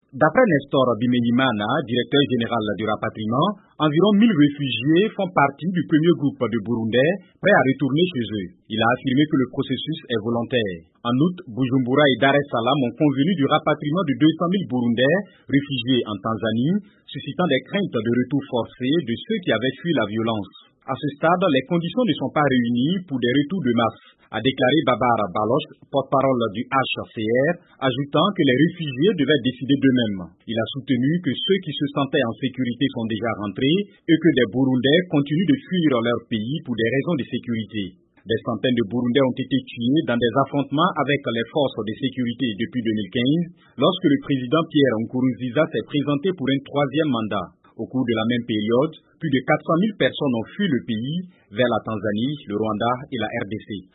D'après Nestor Bimenyimana, directeur général du rapatriement, environ 1000 réfugiés font partie du premier groupe de Burundais prêts à retourner chez eux. Il a affirmé que le processus est volontaire. En août, Bujumbura et Dar es Salaam ont convenu du rapatriement de 200 000 Burundais réfugiés en Tanzanie, suscitant des craintes de retour forcé de ceux qui avaient fui la violence. À ce stade, les conditions ne sont pas réunies pour des retours de masse, a déclaré Babar Baloch, porte-parole du HCR, ajoutant que les réfugiés devaient décider d'eux-mêmes. Il a soutenu que ceux qui se sentaient en sécurité sont déjà rentrés et que des Burundais continuent de fuir leur pays pour des raisons de sécurité. Des centaines de Burundais ont été tués dans des affrontements avec les forces de sécurité depuis 2015, lorsque le président Pierre Nkurunziza s'est présenté pour un troisième mandat. Au cours de la même période, plus de 400 000 personnes ont fui le pays vers la Tanzanie, le Rwanda et la RDC.